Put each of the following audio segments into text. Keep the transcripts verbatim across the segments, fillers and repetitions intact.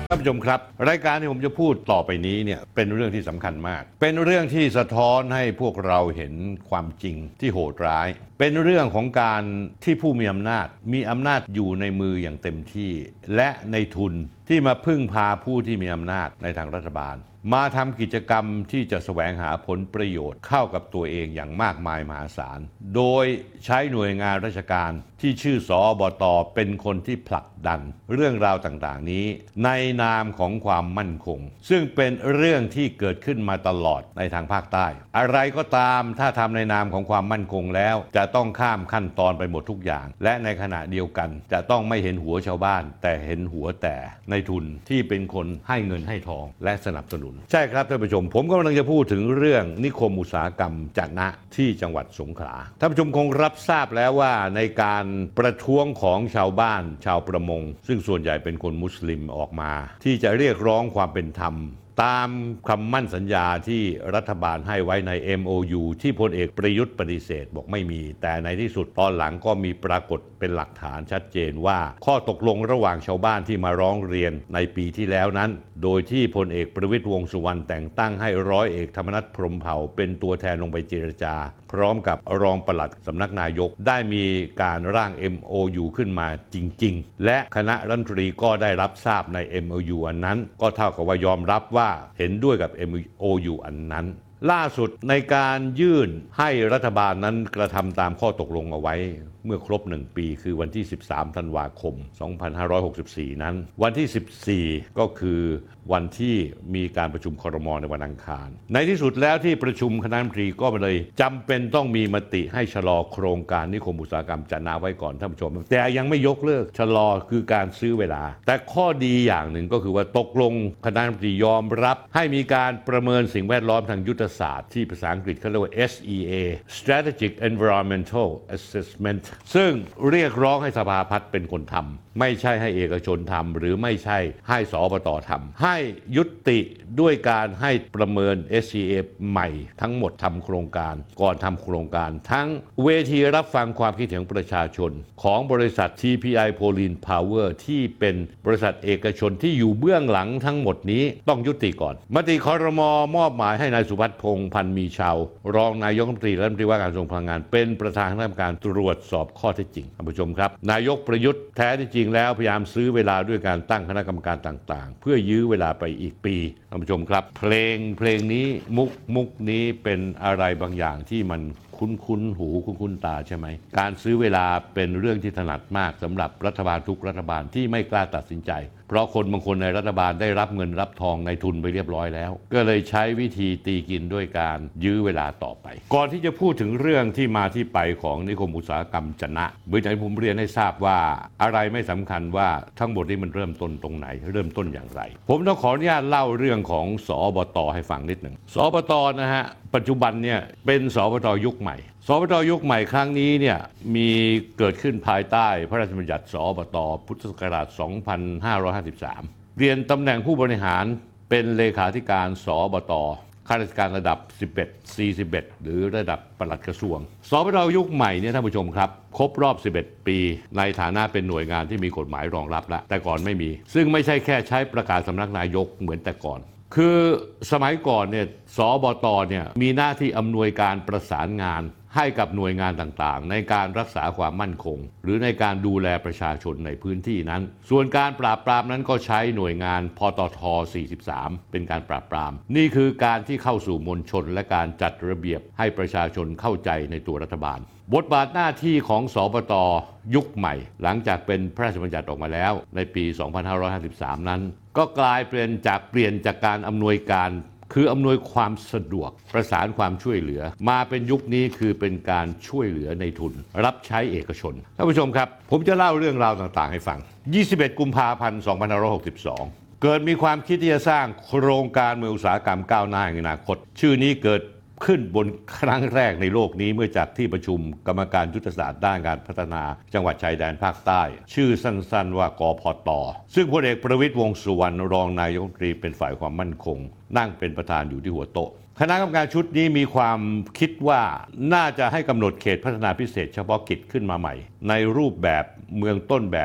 ท่านผู้ชมครับรายการที่ผมจะพูดต่อไปนี้เนี่ยเป็นเรื่องที่สำคัญมากเป็นเรื่องที่สะท้อนให้พวกเราเห็นความจริงที่โหดร้ายเป็นเรื่องของการที่ผู้มีอำนาจมีอำนาจอยู่ในมืออย่างเต็มที่และในทุนที่มาพึ่งพาผู้ที่มีอำนาจในทางรัฐบาลมาทำกิจกรรมที่จะแสวงหาผลประโยชน์เข้ากับตัวเองอย่างมากมายมหาศาลโดยใช้หน่วยงานราชการที่ชื่อสอบต.เป็นคนที่ผลักดันเรื่องราวต่างๆนี้ในนามของความมั่นคงซึ่งเป็นเรื่องที่เกิดขึ้นมาตลอดในทางภาคใต้อะไรก็ตามถ้าทำในนามของความมั่นคงแล้วจะต้องข้ามขั้นตอนไปหมดทุกอย่างและในขณะเดียวกันจะต้องไม่เห็นหัวชาวบ้านแต่เห็นหัวแต่ในทุนที่เป็นคนให้เงินให้ทองและสนับสนุนใช่ครับท่านผู้ชมผมกำลังจะพูดถึงเรื่องนิคมอุตสาหกรรมจะนะที่จังหวัดสงขลาท่านผู้ชมคงรับทราบแล้วว่าในการประท้วงของชาวบ้านชาวประมงซึ่งส่วนใหญ่เป็นคนมุสลิมออกมาที่จะเรียกร้องความเป็นธรรมตามคำมั่นสัญญาที่รัฐบาลให้ไว้ใน เอ็ม โอ ยู ที่พลเอกประยุทธ์ปฏิเสธบอกไม่มีแต่ในที่สุดตอนหลังก็มีปรากฏเป็นหลักฐานชัดเจนว่าข้อตกลงระหว่างชาวบ้านที่มาร้องเรียนในปีที่แล้วนั้นโดยที่พลเอกประวิตรวงษ์สุวรรณแต่งตั้งให้ร้อยเอกธรรมนัสพรหมเผ่าเป็นตัวแทนลงไปเจรจาพร้อมกับรองปลัดสำนักนายกได้มีการร่าง เอ็ม โอ ยู ขึ้นมาจริงๆและคณะรัฐมนตรีก็ได้รับทราบใน เอ็ม โอ ยู อันนั้นก็เท่ากับว่ายอมรับว่าเห็นด้วยกับ เอ็ม โอ ยู อันนั้นล่าสุดในการยื่นให้รัฐบาลนั้นกระทำตามข้อตกลงเอาไว้เมื่อครบหนึ่งปีคือวันที่สิบสามธันวาคมสองพันห้าร้อยหกสิบสี่นั้นวันที่สิบสี่ก็คือวันที่มีการประชุมครม.ในวันอังคารในที่สุดแล้วที่ประชุมคณะรัฐมนตรีก็เลยจำเป็นต้องมีมติให้ชะลอโครงการนิคมอุตสาหกรรมจะนะไว้ก่อนท่านผู้ชมแต่ยังไม่ยกเลิกชะลอคือการซื้อเวลาแต่ข้อดีอย่างหนึ่งก็คือว่าตกลงคณะรัฐมนตรียอมรับให้มีการประเมินสิ่งแวดล้อมทางยุทธศาสตร์ที่ภาษาอังกฤษเขาเรียกว่า เอส อี เอ Strategic Environmental Assessment ซึ่งเรียกร้องให้สภาพัฒน์เป็นคนทำไม่ใช่ให้เอกชนทำหรือไม่ใช่ให้สอบต.ทำให้ยุติด้วยการให้ประเมิน เอส อี เอ ใหม่ทั้งหมดทำโครงการก่อนทำโครงการทั้งเวทีรับฟังความคิดเห็นประชาชนของบริษัท ที พี ไอ Poline Power ที่เป็นบริษัทเอกชนที่อยู่เบื้องหลังทั้งหมดนี้ต้องยุติก่อนมติครม.มอบหมายให้นายสุพัฒน์พงษ์พันธ์มีชาวรองนายกรัฐมนตรีและรัฐมนตรีว่าการกระทรวงพลังงานเป็นประธานคณะกรรมการตรวจสอบข้อเท็จจริงท่านผู้ชมครับนายกประยุทธ์แท้ที่จริงแล้วพยายามซื้อเวลาด้วยการตั้งคณะกรรมการต่างๆเพื่อยื้อเวลาไปอีกปีท่านผู้ชมครับเพลงเพลงนี้มุกมุกนี้เป็นอะไรบางอย่างที่มันคุ้นคุ้นหูคุ้นคุ้นตาใช่ไหมการซื้อเวลาเป็นเรื่องที่ถนัดมากสำหรับรัฐบาลทุกรัฐบาลที่ไม่กล้าตัดสินใจเพราะคนบางคนในรัฐบาลได้รับเงินรับทองในทุนไปเรียบร้อยแล้วก็เลยใช้วิธีตีกินด้วยการยื้อเวลาต่อไปก่อนที่จะพูดถึงเรื่องที่มาที่ไปของนิคมอุตสาหกรรมจะนะเมื่อกี้ผมเรียนให้ทราบว่าอะไรไม่สำคัญว่าทั้งหมดนี้มันเริ่มต้นตรงไหนเริ่มต้นอย่างไรผมต้องขออนุญาตเล่าเรื่องของสอบต.ให้ฟังนิดหนึ่งสอบต.นะฮะปัจจุบันเนี่ยเป็นสอบต.ยุคใหม่สอบต.ยุคใหม่ครั้งนี้เนี่ยมีเกิดขึ้นภายใต้พระราชบัญญัติสอบต.พุทธศักราชสองพันห้าร้อยห้าสิบสามเปลี่ยนตำแหน่งผู้บริหารเป็นเลขาธิการสอบต.ข้าราชการระดับสิบเอ็ด สี่สิบเอ็ดหรือระดับปลัดกระทรวงสอบต.ยุคใหม่เนี่ยท่านผู้ชมครับครบรอบสิบเอ็ดปีในฐานะเป็นหน่วยงานที่มีกฎหมายรองรับแล้วแต่ก่อนไม่มีซึ่งไม่ใช่แค่ใช้ประกาศสำนักนายกเหมือนแต่ก่อนคือสมัยก่อนเนี่ยสบต.เนี่ยมีหน้าที่อำนวยการประสานงานให้กับหน่วยงานต่างๆในการรักษาความมั่นคงหรือในการดูแลประชาชนในพื้นที่นั้นส่วนการปราบปรามนั้นก็ใช้หน่วยงานพตทสี่สิบสามเป็นการปราบปรามนี่คือการที่เข้าสู่มวลชนและการจัดระเบียบให้ประชาชนเข้าใจในตัวรัฐบาลบทบาทหน้าที่ของสบต.ยุคใหม่หลังจากเป็นพระราชบัญญัติออกมาแล้วในปีสองพันห้าร้อยห้าสิบสามนั้นก็กลายเป็นจากเปลี่ยนจากการอำนวยการคืออำนวยความสะดวกประสานความช่วยเหลือมาเป็นยุคนี้คือเป็นการช่วยเหลือในทุนรับใช้เอกชนท่านผู้ชมครับผมจะเล่าเรื่องราวต่างๆให้ฟังยี่สิบเอ็ดกุมภาพันธ์สองพันห้าร้อยหกสิบสองเกิดมีความคิดที่จะสร้างโครงการเมืองอุตสาหกรรมก้าวหน้าในอนาคตชื่อนี้เกิดขึ้นบนครั้งแรกในโลกนี้เมื่อจากที่ประชุมกรรมการยุทธศาสตร์ด้านการพัฒนาจังหวัดชายแดนภาคใต้ชื่อสั้นๆว่ากพต.ซึ่งพลเอกประวิตรวงษ์สุวรรณรองนายกรัฐมนตรีเป็นฝ่ายความมั่นคงนั่งเป็นประธานอยู่ที่หัวโต๊ะคณะกรรมการชุดนี้มีความคิดว่าน่าจะให้กำหนดเขตพัฒนาพิเศษเฉพาะกิจขึ้นมาใหม่ในรูปแบบเมืองต้นแบบ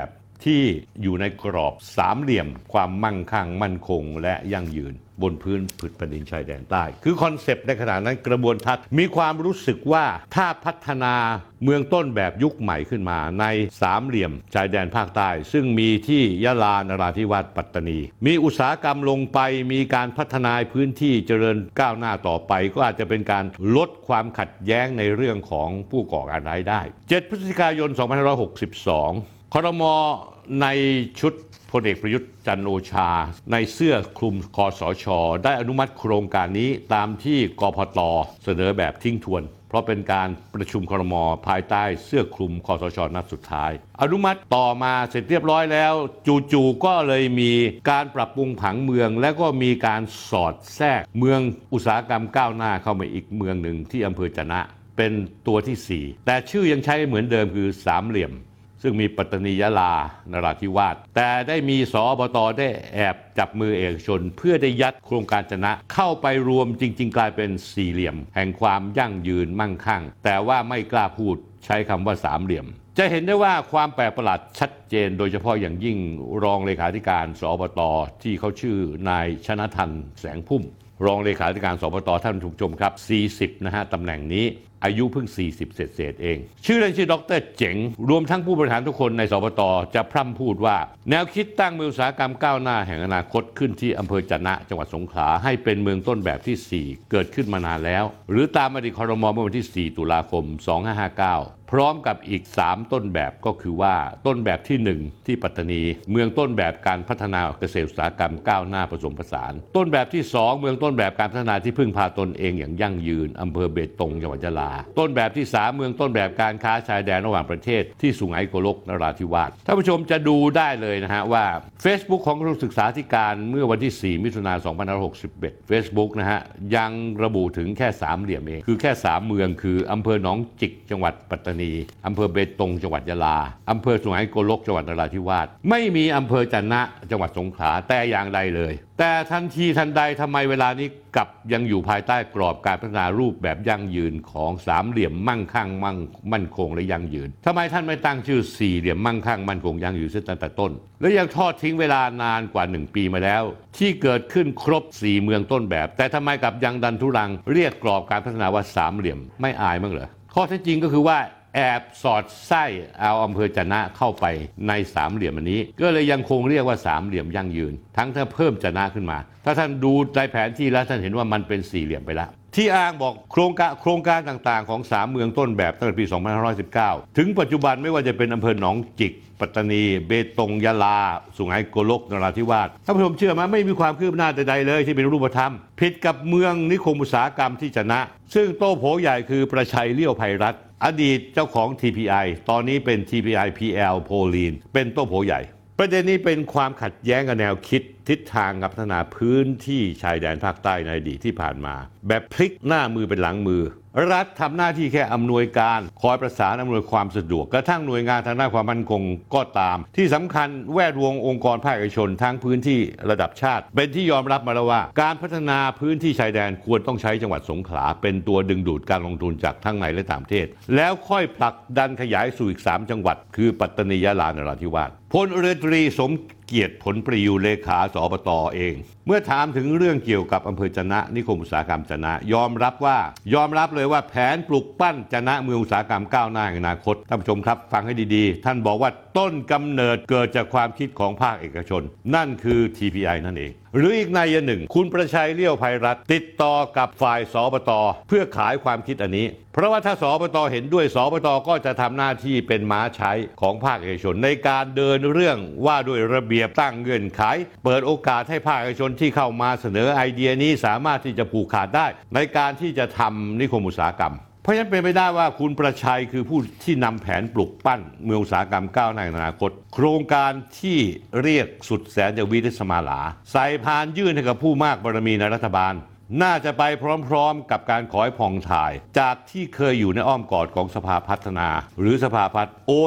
ที่อยู่ในกรอบสามเหลี่ยมความมั่งคั่งมั่นคงและยั่งยืนบนพื้นผืนแผ่นดินชายแดนใต้คือคอนเซปต์ในขณะนั้นกระบวนทัศน์มีความรู้สึกว่าถ้าพัฒนาเมืองต้นแบบยุคใหม่ขึ้นมาในสามเหลี่ยมชายแดนภาคใต้ซึ่งมีที่ยะลานราธิวาสปัตตานีมีอุตสาหกรรมลงไปมีการพัฒนาพื้นที่เจริญก้าวหน้าต่อไปก็อาจจะเป็นการลดความขัดแย้งในเรื่องของผู้ก่อการร้ายได้เจ็ดพฤศจิกายนสองพันห้าร้อยหกสิบสองครม.ในชุดพลเอกประยุทธ์จันทร์โอชาในเสื้อคลุมคสช.ได้อนุมัติโครงการนี้ตามที่กพต.เสนอแบบทิ้งทวนเพราะเป็นการประชุมครม.ภายใต้เสื้อคลุมคสช.นัดสุดท้ายอนุมัติต่อมาเสร็จเรียบร้อยแล้วจู่ๆก็เลยมีการปรับปรุงผังเมืองและก็มีการสอดแทรกเมืองอุตสาหกรรมก้าวหน้าเข้ามาอีกเมืองหนึ่งที่อำเภอจะนะเป็นตัวที่สี่แต่ชื่อยังใช้เหมือนเดิมคือสามเหลี่ยมซึ่งมีปัตตานียะลานราธิวาสแต่ได้มีสอบต.ได้แอบจับมือเอกชนเพื่อได้ยัดโครงการจะนะเข้าไปรวมจริงๆกลายเป็นสี่เหลี่ยมแห่งความยั่งยืนมั่งคั่งแต่ว่าไม่กล้าพูดใช้คำว่าสามเหลี่ยมจะเห็นได้ว่าความแปลกประหลาดชัดเจนโดยเฉพาะอย่างยิ่งรองเลขาธิการสอบต.ที่เขาชื่อนายชนทันแสงพุ่มรองเลขาธิการสอบต.ท่านผู้ชมครับสี่สิบนะฮะตำแหน่งนี้อายุเพิ่งสี่สิบเศษๆเองชื่อเล่นชื่อดร.เจ๋งรวมทั้งผู้บริหารทุกคนในสปต.จะพร่ำพูดว่าแนวคิดตั้งเมืองอุตสาหกรรมก้าวหน้าแห่งอนาคตขึ้นที่อำเภอจะนะจังหวัดสงขลาให้เป็นเมืองต้นแบบที่สี่เกิดขึ้นมานานแล้วหรือตามมติครม.เมื่อวันที่สี่ตุลาคมสองพันห้าร้อยห้าสิบเก้าพร้อมกับอีกสามต้นแบบก็คือว่าต้นแบบที่หนึ่งที่ปัตตานีเมืองต้นแบบการพัฒนาเกษตรอุตสาหกรรมก้าวหน้าผสมผสานต้นแบบที่สองเมืองต้นแบบการพัฒนาที่พึ่งพาตนเองอย่างยั่งยืนอำเภอเบตงจังหวัดยะลาต้นแบบที่สามเมืองต้นแบบการค้าชายแดนระหว่างประเทศที่สุไหงโกลกนราธิวาสท่านผู้ชมจะดูได้เลยนะฮะว่า Facebook ของกระทรวงศึกษาธิการเมื่อวันที่สี่มิถุนายนสองพันห้าร้อยหกสิบเอ็ด Facebook นะฮะยังระบุถึงแค่สามเหลี่ยมเองคือแค่สามเมืองคืออำเภอหนองจิกจังหวัดปัตตานีอำเภอเบตงจังหวัดยะลาอำเภอสุไหงโกลกจังหวัดนราธิวาสไม่มีอำเภอจะนะจังหวัดสงขลาแต่อย่างใดเลยแต่ทันทีทันใดทำไมเวลานี้กลับยังอยู่ภายใต้กรอบการพัฒนารูปแบบยั่งยืนของสามเหลี่ยมมั่งคั่งมั่งมั่นคงและยั่งยืนทำไมท่านไม่ตั้งชื่อสี่เหลี่ยมมั่งคั่งมั่นคงยั่งยืนตั้งแต่ต้นและยังทอดทิ้งเวลานานกว่าหนึ่งปีมาแล้วที่เกิดขึ้นครบสี่เมืองต้นแบบแต่ทำไมกับยังดันทุรังเรียกกรอบการพัฒนาว่าสามเหลี่ยมไม่อายมั้งเหรอข้อเท็จจริงก็คือว่าแอบสอดไส้เอาอำเภอจะนะเข้าไปในสามเหลี่ยมอันนี้ก็เลยยังคงเรียกว่าสามเหลี่ยมยั่งยืนทั้งถ้าเพิ่มจะนะขึ้นมาถ้าท่านดูในแผนที่แล้วท่านเห็นว่ามันเป็นสี่เหลี่ยมไปแล้วที่อ้างบอกโครงการโครงการต่างๆของสามเมืองต้นแบบตั้งแต่ปีสองพันห้าร้อยสิบเก้าถึงปัจจุบันไม่ว่าจะเป็นอำเภอหนองจิกปัตตานีเบตงยะลาสุไหงโกลกนราธิวาสท่านผู้ชมเชื่อไหมไม่มีความคืบหน้าใดๆเลยที่เป็นรูปธรรมผิดกับเมืองนิคมอุตสาหกรรมที่จะนะซึ่งโต้โผใหญ่คือประชัยเลี้ยวไพรัตน์อดีตเจ้าของ ที พี ไอ ตอนนี้เป็น ที พี ไอ พี แอล โพลีนเป็นโต้โผใหญ่ประเด็นนี้เป็นความขัดแย้งกับแนวคิดทิศทางกับพัฒนาพื้นที่ชายแดนภาคใต้ในอดีตที่ผ่านมาแบบพลิกหน้ามือเป็นหลังมือรัฐทำหน้าที่แค่อำนวยการคอยประสานอำนวยความสะดวกกระทั่งหน่วยงานทางด้านความมั่นคงก็ตามที่สำคัญแวดวงองค์กรภาคเอกชนทั้งพื้นที่ระดับชาติเป็นที่ยอมรับมาแล้วว่าการพัฒนาพื้นที่ชายแดนควรต้องใช้จังหวัดสงขลาเป็นตัวดึงดูดการลงทุนจากทั้งในและต่างประเทศแล้วค่อยผลักดันขยายสู่อีกสามจังหวัดคือปัตตานียะลานราธิวาสพลเรือตรีสมเกียรติผลประยูรเลขาสอบต.เองเมื่อถามถึงเรื่องเกี่ยวกับอำเภอจะนะนิคมอุตสาหกรรมจะนะยอมรับว่ายอมรับเลยว่าแผนปลุกปั้นจะนะเมืองอุตสาหกรรมก้าวหน้าในอนาคตท่านผู้ชมครับฟังให้ดีๆท่านบอกว่าต้นกำเนิดเกิดจากความคิดของภาคเอกชนนั่นคือ ที พี ไอ นั่นเองหรืออีกนัยหนึ่งคุณประชัยเลี้ยวไพรัตน์ติดต่อกับฝ่ายสปต.เพื่อขายความคิดอันนี้เพราะว่าถ้าสปต.เห็นด้วยสปต.ก็จะทำหน้าที่เป็นม้าใช้ของภาคเอกชนในการเดินเรื่องว่าด้วยระเบียบตั้งเงื่อนไขเปิดโอกาสให้ภาคเอกชนที่เข้ามาเสนอไอเดียนี้สามารถที่จะผูกขาดได้ในการที่จะทำนิคมอุตสาหกรรมเพราะฉะนั้นเป็นไปได้ว่าคุณประชัยคือผู้ที่นำแผนปลุกปั้นเมืองอุตสาหกรรมก้าวหน้าในอนาคตโครงการที่เรียกสุดแสนจะวิริศมาลาใส่พานยื่นให้กับผู้มากบารมีในรัฐบาลน่าจะไปพร้อมๆกับการขอให้ผ่องถ่ายจากที่เคยอยู่ในอ้อมกอดของสภาพัฒนาหรือสภาพัฒน์โอน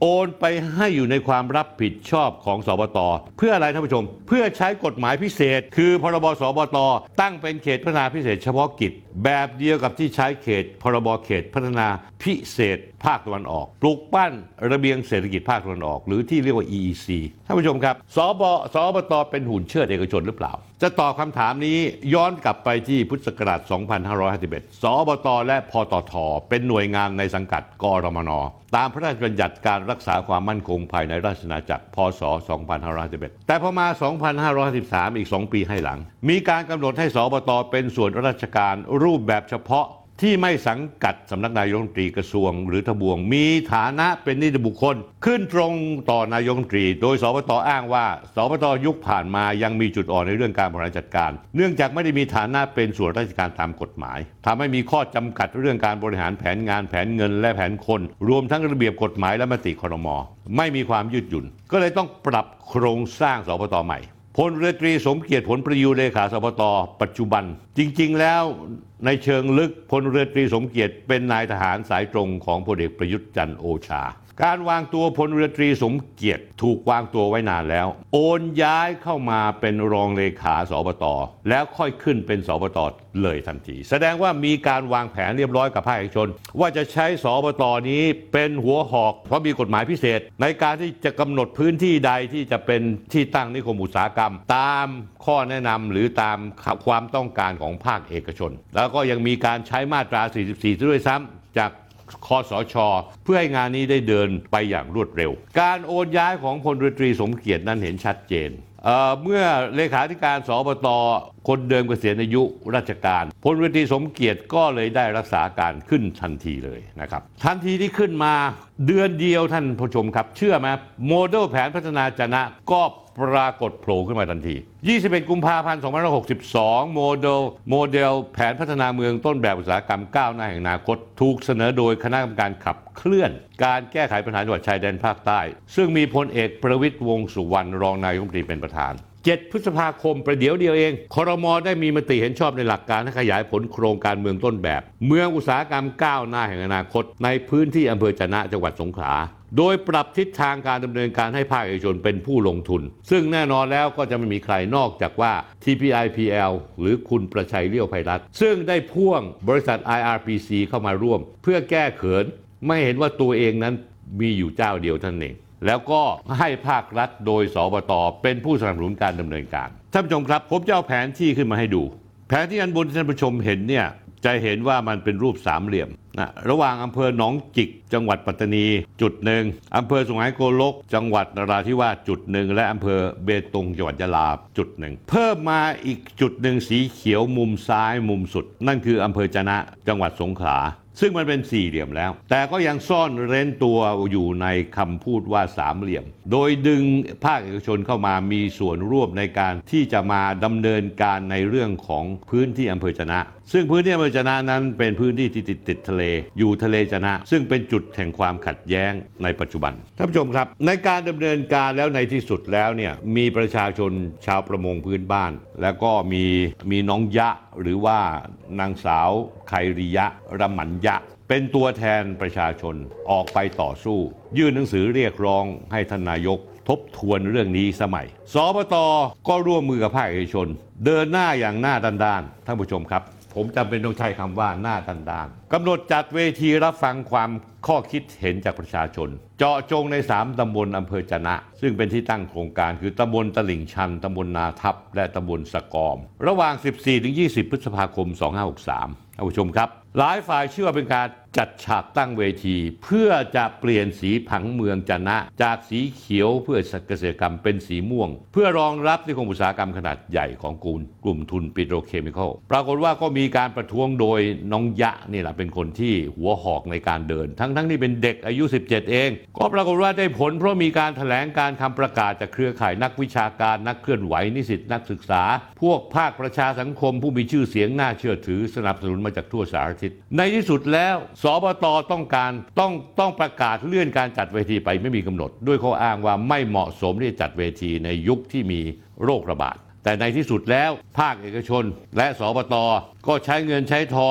โอนไปให้อยู่ในความรับผิดชอบของสบตเพื่ออะไรท่านผู้ชมเพื่อใช้กฎหมายพิเศษคือพรบสบตตั้งเป็นเขตพัฒนาพิเศษเฉพาะกิจแบบเดียวกับที่ใช้เขตพรบเขตพัฒนาพิเศษภาคตะวันออกปลูกปั้นระเบียงเศรษฐกิจภาคตะวันออกหรือที่เรียกว่า อี อี ซี ท่านผู้ชมครับสบสบตเป็นหุ่นเชิดเอกชนหรือเปล่าจะตอบคำถามนี้ย้อนกลับไปที่พุทธศักราชสองพันห้าร้อยห้าสิบเอ็ดสบตและพตทเป็นหน่วยงานในสังกัดกรมนตามพระราชบัญญัติการรักษาความมั่นคงภายในราชอาณาจักรพ.ศ. สองพันห้าร้อยห้าสิบเอ็ดแต่พอมาสองพันห้าร้อยห้าสิบสามอีกสองปีให้หลังมีการกำหนดให้สบตเป็นส่วนราชการรูปแบบเฉพาะที่ไม่สังกัดสำนักนายกรัฐมนตรีกระทรวงหรือทบวงมีฐานะเป็นนิติบุคคลขึ้นตรงต่อนายกรัฐมนตรีโดยสบตอ้างว่าสบตยุคผ่านมายังมีจุดอ่อนในเรื่องการบริหารจัดการเนื่องจากไม่ได้มีฐานะเป็นส่วนราชการตามกฎหมายทำให้มีข้อจำกัดเรื่องการบริหารแผนงานแผนเงินและแผนคนรวมทั้งระเบียบกฎหมายและมติครม.ไม่มีความยืดหยุ่นก็เลยต้องปรับโครงสร้างสบตใหม่พลเรือตรีสมเกียรติผลประยูรเลขาสบตปัจจุบันจริงๆแล้วในเชิงลึกพลเรือตรีสมเกียรติเป็นนายทหารสายตรงของพลเอกประยุทธ์จันทร์โอชาการวางตัวพลเรือตรีสมเกียรติถูกวางตัวไว้นานแล้วโอนย้ายเข้ามาเป็นรองเลขาสบตแล้วค่อยขึ้นเป็นสบตเลยทันทีแสดงว่ามีการวางแผนเรียบร้อยกับภาคเอกชนว่าจะใช้สบตนี้เป็นหัวหอกเพราะมีกฎหมายพิเศษในการที่จะกำหนดพื้นที่ใดที่จะเป็นที่ตั้งนิคมอุตสาหกรรมตามข้อแนะนำหรือตามความต้องการของภาคเอกชนแล้วก็ยังมีการใช้มาตราสี่สิบสี่ด้วยซ้ำจากคสช.เพื่อให้งานนี้ได้เดินไปอย่างรวดเร็วการโอนย้ายของพลเรือตรีสมเกียรตินั้นเห็นชัดเจน เ, เมื่อเลขาธิการสบตคนเดิมเกษียณอายุราชการพลเรือตรีสมเกียรติก็เลยได้รักษาการขึ้นทันทีเลยนะครับทันทีที่ขึ้นมาเดือนเดียวท่านผู้ชมครับเชื่อไหมโมเดลแผนพัฒนาจะนะก็ปรากฏโผล่ขึ้นมาทันทียี่สิบเอ็ดกุมภาพันธ์สองพันห้าร้อยหกสิบสองโมเดลโมเดลแผนพัฒนาเมืองต้นแบบอุตสาหกรรมก้าวหน้าแห่งอนาคตถูกเสนอโดยคณะกรรมการขับเคลื่อนการแก้ไขปัญหาจังหวัดชายแดนภาคใต้ซึ่งมีพลเอกประวิตรวงษ์สุวรรณรองนายกรัฐมนตรีเป็นประธานเจ็ดพฤษภาคมประเดี๋ยวเดียวเองครม.ได้มีมติเห็นชอบในหลักการให้ขยายผลโครงการเมืองต้นแบบเมืองอุตสาหกรรมก้าวหน้าแห่งอนาคตในพื้นที่อำเภอจะนะจังหวัดสงขลาโดยปรับทิศทางการดำเนินการให้ภาคเอกชนเป็นผู้ลงทุนซึ่งแน่นอนแล้วก็จะไม่มีใครนอกจากว่า ที พี ไอ พี แอล หรือคุณประชัยเลี้ยวไพรัตน์ซึ่งได้พ่วงบริษัท ไอ อาร์ พี ซี เข้ามาร่วมเพื่อแก้เขินไม่เห็นว่าตัวเองนั้นมีอยู่เจ้าเดียวท่านเองแล้วก็ให้ภาครัฐโดยสบตเป็นผู้สนับสนุนการดำเนินการท่านผู้ชมครับผมจะเอาแผนที่ขึ้นมาให้ดูแผนที่อันบนที่ท่านผู้ชมเห็นเนี่ยจะเห็นว่ามันเป็นรูปสามเหลี่ยมนะระหว่างอำเภอหนองจิกจังหวัดปัตตานีจุดหนึ่งอำเภอสุไหงโกลกจังหวัดนราธิวาสจุดหนึ่งและอำเภอเบตงจังหวัดยะลาจุดหนึ่งเพิ่มมาอีกจุดหนึ่งสีเขียวมุมซ้ายมุมสุดนั่นคืออำเภอจะนะจังหวัดสงขลาซึ่งมันเป็นสี่เหลี่ยมแล้วแต่ก็ยังซ่อนเร้นตัวอยู่ในคำพูดว่าสามเหลี่ยมโดยดึงภาคเอกชนเข้ามามีส่วนร่วมในการที่จะมาดำเนินการในเรื่องของพื้นที่อำเภอจะนะซึ่งพื้นที่อำเภอจะนะนั้นเป็นพื้นที่ที่ติดติดทะเลอยู่ทะเลจะนะซึ่งเป็นจุดแห่งความขัดแย้งในปัจจุบันท่านผู้ชมครับในการดำเนินการแล้วในที่สุดแล้วเนี่ยมีประชาชนชาวประมงพื้นบ้านแล้วก็มีมีน้องยะหรือว่านางสาวไคริยะรำหมันยะเป็นตัวแทนประชาชนออกไปต่อสู้ยื่นหนังสือเรียกร้องให้ท่านนายกทบทวนเรื่องนี้สมัยสบตก็ร่วมมือกับภาคเอกชนเดินหน้าอย่างหน้าด้านๆท่านผู้ชมครับผมจำเป็นต้องใช้คำว่าหน้าด้านๆกำหนดจัดเวทีรับฟังความข้อคิดเห็นจากประชาชนเจาะจงในสามตำบลอำเภอจะนะซึ่งเป็นที่ตั้งโครงการคือตำบลตลิ่งชันตำบลนาทับและตำบลสะกอมระหว่าง สิบสี่ถึงยี่สิบ พฤษภาคม สองพันห้าร้อยหกสิบสามท่านผู้ชมครับหลายฝ่ายเชื่อเป็นการจัดฉากตั้งเวทีเพื่อจะเปลี่ยนสีผังเมืองจะนะจากสีเขียวเพื่อเกษตรกรรมเป็นสีม่วงเพื่อรองรับนิคมอุตสาหกรรมขนาดใหญ่ของกลุ่มกลุ่มทุนปิโตรเคมีคอลปรากฏว่าก็มีการประท้วงโดยน้องยะนี่แหละเป็นคนที่หัวหอกในการเดินทั้งทั้งที่เป็นเด็กอายุสิบเจ็ดเองก็ปรากฏว่าได้ผลเพราะมีการแถลงการคำประกาศจากเครือข่ายนักวิชาการนักเคลื่อนไหวนิสิตนักศึกษาพวกภาคประชาสังคมผู้มีชื่อเสียงน่าเชื่อถือสนับสนุนมาจากทั่วสารทิศในที่สุดแล้วสบตต้องการต้องต้องประกาศเลื่อนการจัดเวทีไปไม่มีกำหนดด้วยข้ออ้างว่าไม่เหมาะสมที่จะจัดเวทีในยุคที่มีโรคระบาดแต่ในที่สุดแล้วภาคเอกชนและสบตก็ใช้เงินใช้ทอง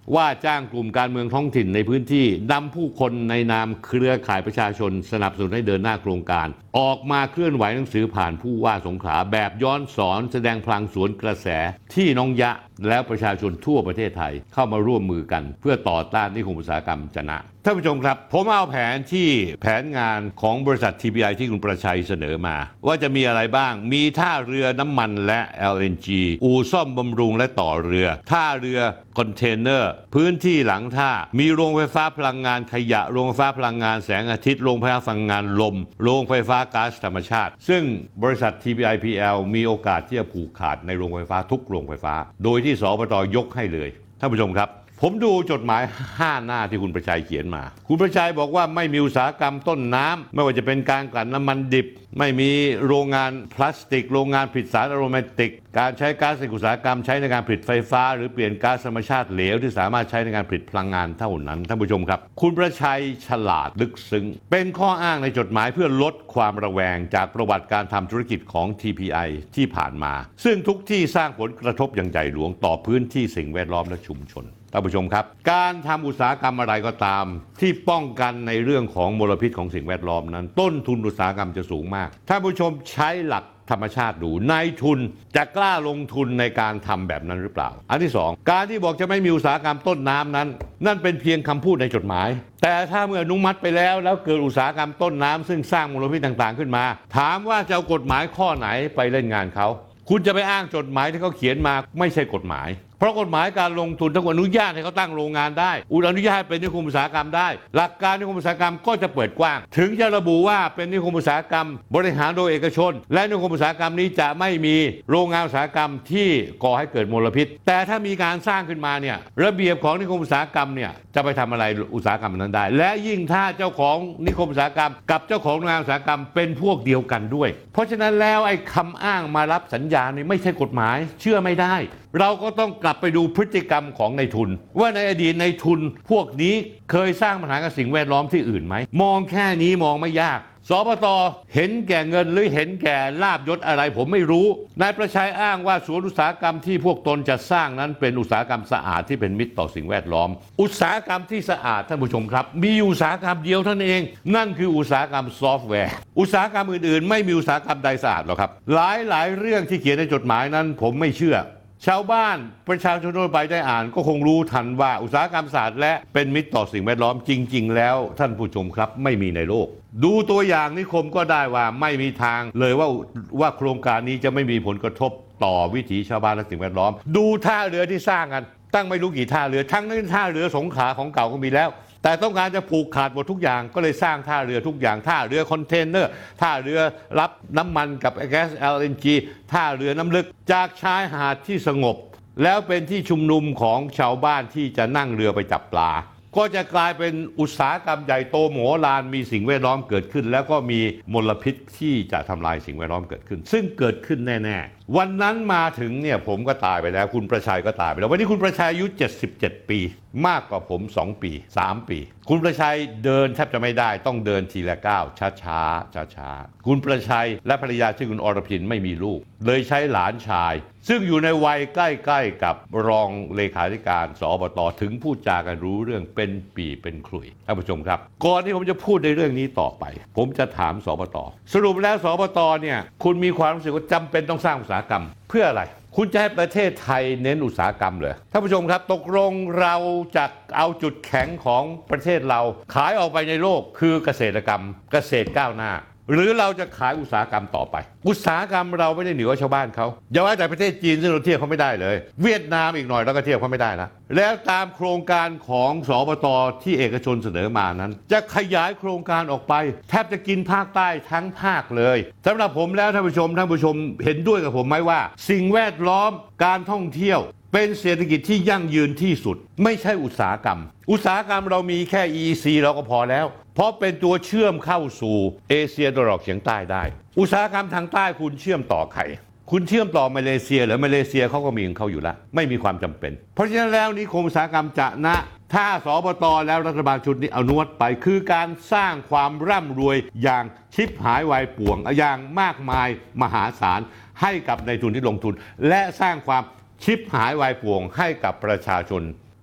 ว่าจ้างกลุ่มการเมืองท้องถิ่นในพื้นที่นำผู้คนในนามเครือข่ายประชาชนสนับสนุนให้เดินหน้าโครงการออกมาเคลื่อนไหวหนังสือผ่านผู้ว่าสงขลาแบบย้อนสอนแสดงพลังสวนกระแสที่น้องยะแล้วประชาชนทั่วประเทศไทยเข้ามาร่วมมือกันเพื่อต่อต้านนิคมอุตสาหกรรมจะนะท่านผู้ชมครับผมเอาแผนที่แผนงานของบริษัท ที พี ไอ ที่คุณประชัยเสนอมาว่าจะมีอะไรบ้างมีท่าเรือน้ำมันและ แอล เอ็น จี อู่ซ่อมบำรุงและต่อเรือท่าเรือคอนเทนเนอร์พื้นที่หลังท่ามีโรงไฟฟ้าพลังงานขยะโรงไฟฟ้าพลังงานแสงอาทิตย์โรงไฟฟ้าพลังงานลมโรงไฟฟ้าก๊าซธรรมชาติซึ่งบริษัท ที พี ไอ พี แอล มีโอกาสที่จะผูกขาดในโรงไฟฟ้าทุกโรงไฟฟ้าโดยที่สปต.ยกให้เลยท่านผู้ชมครับผมดูจดหมายห้าหน้าที่คุณประชัยเขียนมาคุณประชัยบอกว่าไม่มีอุตสาหกรรมต้นน้ำไม่ว่าจะเป็นการกลั่นน้ำมันดิบไม่มีโรงงานพลาสติกโรงงานผลิตสารอะโรมาติกการใช้ก๊าซในอุตสาหกรรมใช้ในการผลิตไฟฟ้าหรือเปลี่ยนก๊าซธรรมชาติเหลวที่สามารถใช้ในการผลิตพลังงานเท่านั้นท่านผู้ชมครับคุณประชัยฉลาดลึกซึ้งเป็นข้ออ้างในจดหมายเพื่อลดความระแวงจากประวัติการทำธุรกิจของ ที พี ไอ ที่ผ่านมาซึ่งทุกที่สร้างผลกระทบอย่างใหญ่หลวงต่อพื้นที่สิ่งแวดล้อมและชุมชนท่านผู้ชมครับการทำอุตสาหกรรมอะไรก็ตามที่ป้องกันในเรื่องของมลพิษของสิ่งแวดล้อมนั้นต้นทุนอุตสาหกรรมจะสูงมากท่านผู้ชมใช้หลักธรรมชาติดูนายทุนจะกล้าลงทุนในการทำแบบนั้นหรือเปล่าอันที่สองการที่บอกจะไม่มีอุตสาหกรรมต้นน้ำนั้นนั่นเป็นเพียงคำพูดในจดหมายแต่ถ้าเมื่ออนุมัติไปแล้วแล้วเกิดอุตสาหกรรมต้นน้ำซึ่งสร้างมลพิษต่างๆขึ้นมาถามว่าจะเอากฎหมายข้อไหนไปเล่นงานเขาคุณจะไปอ้างจดหมายที่เขาเขียนมาไม่ใช่กฎหมายเพราะกฎหมายการลงทุนทั้งอนุญาตให้เขาตั้งโรงงานได้อนุญาตเป็นนิคมอุตสาหกรรมได้หลักการนิคมอุตสาหกรรมก็จะเปิดกว้างถึงจะระบุว่าเป็นนิคมอุตสาหกรรมบริหารโดยเอกชนและนิคมอุตสาหกรรมนี้จะไม่มีโรงงานอุตสาหกรรมที่ก่อให้เกิดมลพิษแต่ถ้ามีการสร้างขึ้นมาเนี่ยระเบียบของนิคมอุตสาหกรรมเนี่ยจะไปทำอะไรอุตสาหกรรมนั้นได้และยิ่งถ้าเจ้าของนิคมอุตสาหกรรมกับเจ้าของโรงงานอุตสาหกรรมเป็นพวกเดียวกันด้วยเพราะฉะนั้นแล้วไอ้คำอ้างมารับสัญญานี่ไม่ใช่กฎหมายเชื่อไม่ได้เราก็ต้องกลับไปดูพฤติกรรมของนายทุนว่าในอดีตนายทุนพวกนี้เคยสร้างปัญหากับสิ่งแวดล้อมที่อื่นไหมมองแค่นี้มองไม่ยากสปต.เห็นแก่เงินหรือเห็นแก่ลาภยศอะไรผมไม่รู้นายประชัยอ้างว่าสวนอุตสาหกรรมที่พวกตนจะสร้างนั้นเป็นอุตสาหกรรมสะอาดที่เป็นมิตรต่อสิ่งแวดล้อมอุตสาหกรรมที่สะอาดท่านผู้ชมครับมีอุตสาหกรรมเดียวเท่านั้นเองนั่นคืออุตสาหกรรมซอฟต์แวร์อุตสาหกรรมอื่นๆไม่มีอุตสาหกรรมใดสะอาดหรอกครับหลายๆเรื่องที่เขียนในจดหมายนั้นผมไม่เชื่อชาวบ้านประชาชนทั่วไปได้อ่านก็คงรู้ทันว่าอุตสาหกรรมสะอาดและเป็นมิตรต่อสิ่งแวดล้อมจริงๆแล้วท่านผู้ชมครับไม่มีในโลกดูตัวอย่างนิคมก็ได้ว่าไม่มีทางเลยว่าว่าโครงการนี้จะไม่มีผลกระทบต่อวิถีชาวบ้านและสิ่งแวดล้อมดูท่าเรือที่สร้างกันตั้งไม่รู้กี่ท่าเรือทั้งนั้นท่าเรือสงขลาของเก่าก็มีแล้วแต่ต้องการจะผูกขาดหมดทุกอย่างก็เลยสร้างท่าเรือทุกอย่างท่าเรือคอนเทนเนอร์ท่าเรือรับน้ำมันกับแก๊ส แอล เอ็น จี ท่าเรือน้ำลึกจากชายหาดที่สงบแล้วเป็นที่ชุมนุมของชาวบ้านที่จะนั่งเรือไปจับปลาก็จะกลายเป็นอุตสาหกรรมใหญ่โตโมโหลานมีสิ่งแวดล้อมเกิดขึ้นแล้วก็มีมลพิษที่จะทำลายสิ่งแวดล้อมเกิดขึ้นซึ่งเกิดขึ้นแน่ๆวันนั้นมาถึงเนี่ยผมก็ตายไปแล้วคุณประชัยก็ตายไปแล้ววันนี้คุณประชัยอายุเจ็ดสิบเจ็ดปีมากกว่าผมสองปีสามปีคุณประชัยเดินแทบจะไม่ได้ต้องเดินทีละก้าวช้าช้าช้าช้าคุณประชัยและภรรยาชื่อคุณอรพินไม่มีลูกเลยใช้หลานชายซึ่งอยู่ในวัยใกล้ๆกับรองเลขาธิการสอบต.ถึงพูดจากันรู้เรื่องเป็นปีเป็นขลุ่ยท่านผู้ชมครับก่อนที่ผมจะพูดในเรื่องนี้ต่อไปผมจะถามสอบต.สรุปแล้วสอบต.เนี่ยคุณมีความรู้สึกว่าจำเป็นต้องสร้างอุตสาหกรรมเพื่ออะไรคุณจะให้ประเทศไทยเน้นอุตสาหกรรมเลยท่านผู้ชมครับตกลงเราจะเอาจุดแข็งของประเทศเราขายออกไปในโลกคือเกษตรกรรมเกษตรก้าวหน้าหรือเราจะขายอุตสาหกรรมต่อไปอุตสาหกรรมเราไม่ได้เหนือกว่าชาวบ้านเขาอย่าว่าแต่ประเทศจีนซึ่งเราเทียบเขาไม่ได้เลยเวียดนามอีกหน่อยเราก็เทียบเขาไม่ได้นะแล้วตามโครงการของสปต.ที่เอกชนเสนอมานั้นจะขยายโครงการออกไปแทบจะกินภาคใต้ทั้งภาคเลยสำหรับผมแล้วท่านผู้ชมท่านผู้ชมเห็นด้วยกับผมไหมว่าสิ่งแวดล้อมการท่องเที่ยวเป็นเศรษฐกิจที่ยั่งยืนที่สุดไม่ใช่อุตสาหกรรมอุตสาหกรรมเรามีแค่ อี อี ซี เราก็พอแล้วเพราะเป็นตัวเชื่อมเข้าสู่เอเชียตะวันออกเฉียงใต้ได้อุตสาหกรรมทางใต้คุณเชื่อมต่อใครคุณเชื่อมต่อมาเลเซียหรือมาเลเซียเขาก็มีของเขาอยู่แล้วไม่มีความจำเป็นเพราะฉะนั้นแล้วนิคมอุตสาหกรรมจะนะถ้าสปต.แล้วรัฐบาลชุดนี้อนุมัติไปคือการสร้างความร่ำรวยอย่างชิบหายวายป่วงอย่างมากมายมหาศาลให้กับนายทุนที่ลงทุนและสร้างความชิบหายวายป่วงให้กับประชาชน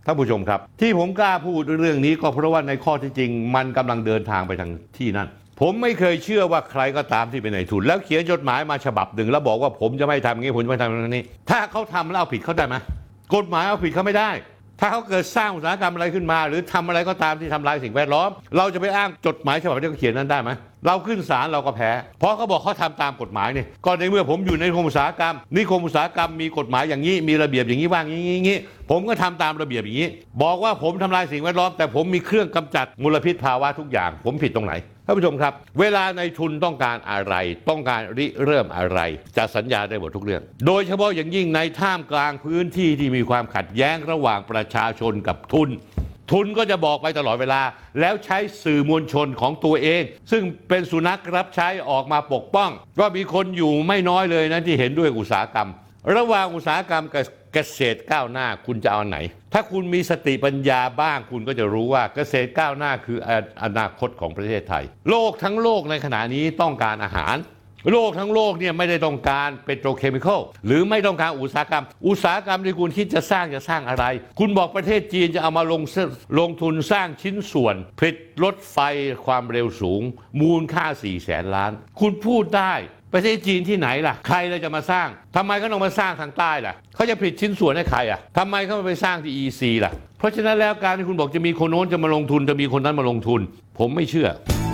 ท่านผู้ชมครับที่ผมกล้าพูดเรื่องนี้ก็เพราะว่าในข้อที่จริงมันกำลังเดินทางไปทางที่นั่นผมไม่เคยเชื่อว่าใครก็ตามที่เป็นนายทุนแล้วเขียนจดหมายมาฉบับหนึ่งแล้วบอกว่าผมจะไม่ทำงี้ผมจะไม่ทำอย่างนี้ถ้าเขาทำแล้วเอาผิดเขาได้ไหมกฎหมายเอาผิดเขาไม่ได้ถ้าเขาเกิดสร้างอุตสาหกรรมอะไรขึ้นมาหรือทำอะไรก็ตามที่ทำลายสิ่งแวดล้อมเราจะไปอ้างจดหมายฉบับที่เขาเขียนนั้นได้ไหมเราขึ้นศาลเราก็แพ้เพราะเขาบอกเขาทำตามกฎหมายนี่ก็ในเมื่อผมอยู่ในนิคมอุตสาหกรรมนิคมอุตสาหกรรมมีกฎหมายอย่างนี้มีระเบียบอย่างนี้ว่างอย่างนี้ผมก็ทำตามระเบียบอย่างนี้บอกว่าผมทำลายสิ่งแวดล้อมแต่ผมมีเครื่องกำจัดมลพิษภาวะทุกอย่างผมผิดตรงไหนท่านผู้ชมครับเวลาในทุนต้องการอะไรต้องการริเริ่มอะไรจะสัญญาได้หมดทุกเรื่องโดยเฉพาะอย่างยิ่งในท่ามกลางพื้นที่ที่มีความขัดแย้งระหว่างประชาชนกับทุนทุนก็จะบอกไปตลอดเวลาแล้วใช้สื่อมวลชนของตัวเองซึ่งเป็นสุนัขรับใช้ออกมาปกป้องว่ามีคนอยู่ไม่น้อยเลยนะที่เห็นด้วยอุตสาหกรรมระหว่างอุตสาหกรรมกับเกษตรก้าวหน้าคุณจะเอาไหนถ้าคุณมีสติปัญญาบ้างคุณก็จะรู้ว่าเกษตรก้าวหน้าคืออนาคตของประเทศไทยโลกทั้งโลกในขณะนี้ต้องการอาหารโลกทั้งโลกเนี่ยไม่ได้ต้องการเปโตรเคมีคอลหรือไม่ต้องการอุตสาหกรรมอุตสาหกรรมที่คุณคิดจะสร้างจะสร้างอะไรคุณบอกประเทศจีนจะเอามาลงลงทุนสร้างชิ้นส่วนผลิตรถไฟความเร็วสูงมูลค่าสี่แสนล้านคุณพูดได้ประเทศจีนที่ไหนล่ะใครเราจะมาสร้างทำไมเขาต้องมาสร้างทางใต้ล่ะเขาจะผลิตชิ้นส่วนให้ใครอ่ะทำไมเขาไม่ไปสร้างที่ อี ซี ล่ะเพราะฉะนั้นแล้วการที่คุณบอกจะมีคนโน้นจะมาลงทุนจะมีคนนั้นมาลงทุนผมไม่เชื่อ